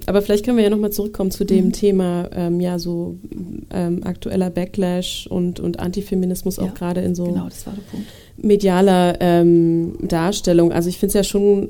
Aber vielleicht können wir ja nochmal zurückkommen zu dem Thema, aktueller Backlash und Antifeminismus auch gerade in so genau, das war der Punkt. Medialer Darstellung. Also ich finde es ja schon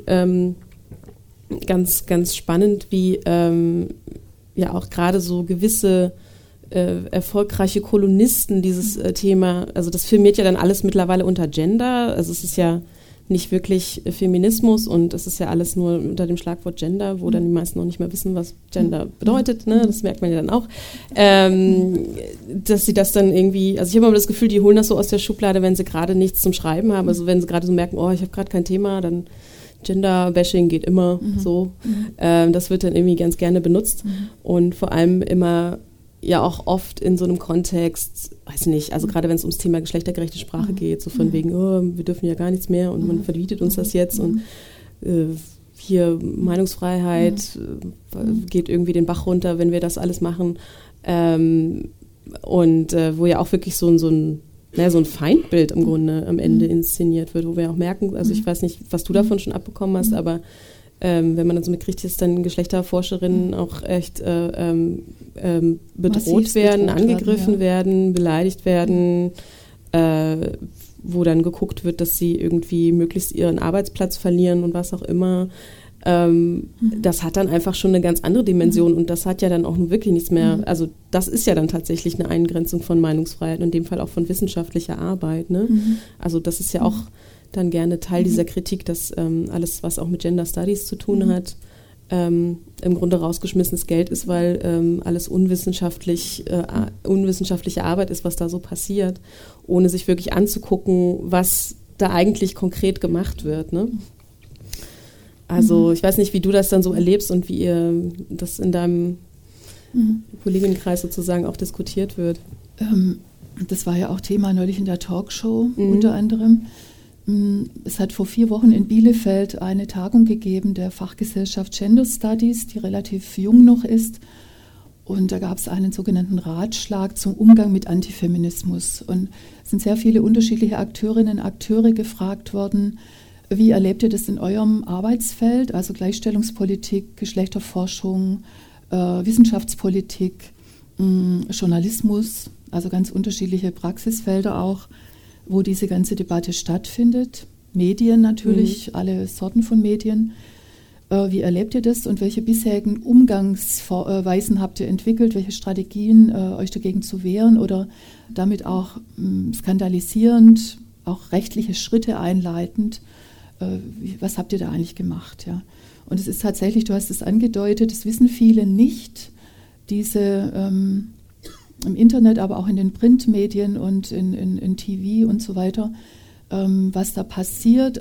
ganz, ganz spannend, wie auch gerade so gewisse erfolgreiche Kolumnisten dieses Thema, also das firmiert ja dann alles mittlerweile unter Gender, also es ist ja nicht wirklich Feminismus und es ist ja alles nur unter dem Schlagwort Gender, wo dann die meisten noch nicht mehr wissen, was Gender bedeutet, ne? Das merkt man ja dann auch, dass sie das dann irgendwie, also ich habe immer das Gefühl, die holen das so aus der Schublade, wenn sie gerade nichts zum Schreiben haben, also wenn sie gerade so merken, ich habe gerade kein Thema, dann Gender-Bashing geht immer so, das wird dann irgendwie ganz gerne benutzt und vor allem immer ja auch oft in so einem Kontext, weiß ich nicht, also gerade wenn es ums Thema geschlechtergerechte Sprache geht, so von wegen, wir dürfen ja gar nichts mehr und man verbietet uns das jetzt und hier Meinungsfreiheit geht irgendwie den Bach runter, wenn wir das alles machen wo ja auch wirklich so ein Feindbild im Grunde am Ende inszeniert wird, wo wir auch merken, also ich weiß nicht, was du davon schon abbekommen hast, aber wenn man dann so mitkriegt, dass dann Geschlechterforscherinnen auch echt bedroht werden, angegriffen werden, beleidigt werden, wo dann geguckt wird, dass sie irgendwie möglichst ihren Arbeitsplatz verlieren und was auch immer. Das hat dann einfach schon eine ganz andere Dimension und das hat ja dann auch wirklich nichts mehr, also das ist ja dann tatsächlich eine Eingrenzung von Meinungsfreiheit und in dem Fall auch von wissenschaftlicher Arbeit, ne? Also das ist ja auch dann gerne Teil dieser Kritik, dass alles, was auch mit Gender Studies zu tun hat, im Grunde rausgeschmissenes Geld ist, weil alles unwissenschaftliche Arbeit ist, was da so passiert, ohne sich wirklich anzugucken, was da eigentlich konkret gemacht wird, ne? Also ich weiß nicht, wie du das dann so erlebst und wie ihr das in deinem Kolleginnenkreis sozusagen auch diskutiert wird. Das war ja auch Thema neulich in der Talkshow unter anderem. Es hat vor 4 Wochen in Bielefeld eine Tagung gegeben der Fachgesellschaft Gender Studies, die relativ jung noch ist. Und da gab es einen sogenannten Ratschlag zum Umgang mit Antifeminismus. Und es sind sehr viele unterschiedliche Akteurinnen und Akteure gefragt worden. Wie erlebt ihr das in eurem Arbeitsfeld, also Gleichstellungspolitik, Geschlechterforschung, Wissenschaftspolitik, Journalismus, also ganz unterschiedliche Praxisfelder auch, wo diese ganze Debatte stattfindet. Medien natürlich, alle Sorten von Medien. Wie erlebt ihr das und welche bisherigen Umgangsweisen habt ihr entwickelt, welche Strategien euch dagegen zu wehren oder damit auch skandalisierend, auch rechtliche Schritte einleitend? Was habt ihr da eigentlich gemacht? Ja? Und es ist tatsächlich, du hast es angedeutet, das wissen viele nicht, diese im Internet, aber auch in den Printmedien und in TV und so weiter, was da passiert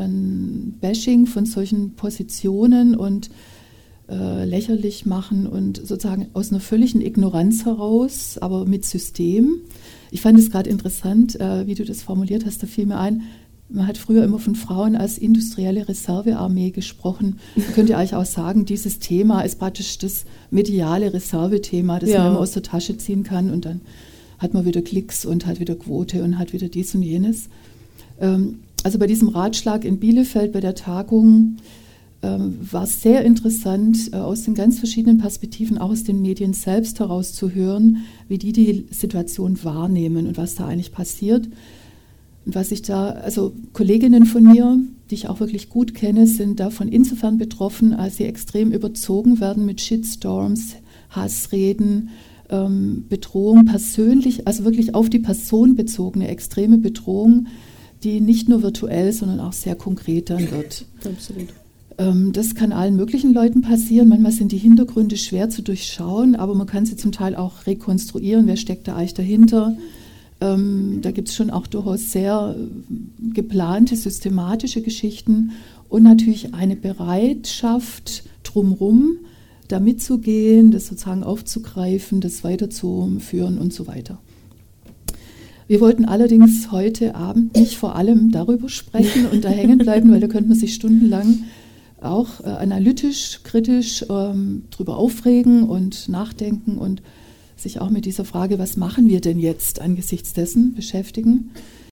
an Bashing von solchen Positionen und lächerlich machen und sozusagen aus einer völligen Ignoranz heraus, aber mit System. Ich fand es gerade interessant, wie du das formuliert hast, da fiel mir ein, man hat früher immer von Frauen als industrielle Reservearmee gesprochen. Man könnte eigentlich auch sagen, dieses Thema ist praktisch das mediale Reservethema, das man immer aus der Tasche ziehen kann und dann hat man wieder Klicks und hat wieder Quote und hat wieder dies und jenes. Also bei diesem Ratschlag in Bielefeld bei der Tagung war es sehr interessant, aus den ganz verschiedenen Perspektiven, auch aus den Medien selbst heraus zu hören, wie die Situation wahrnehmen und was da eigentlich passiert. Und was ich da, also Kolleginnen von mir, die ich auch wirklich gut kenne, sind davon insofern betroffen, als sie extrem überzogen werden mit Shitstorms, Hassreden, Bedrohung persönlich, also wirklich auf die Person bezogene extreme Bedrohung, die nicht nur virtuell, sondern auch sehr konkret dann wird. Absolut. Das kann allen möglichen Leuten passieren. Manchmal sind die Hintergründe schwer zu durchschauen, aber man kann sie zum Teil auch rekonstruieren. Wer steckt da eigentlich dahinter? Da gibt es schon auch durchaus sehr geplante, systematische Geschichten und natürlich eine Bereitschaft drumherum, da mitzugehen, das sozusagen aufzugreifen, das weiterzuführen und so weiter. Wir wollten allerdings heute Abend nicht vor allem darüber sprechen und da hängen bleiben, weil da könnte man sich stundenlang auch analytisch, kritisch drüber aufregen und nachdenken und sich auch mit dieser Frage, was machen wir denn jetzt angesichts dessen beschäftigen.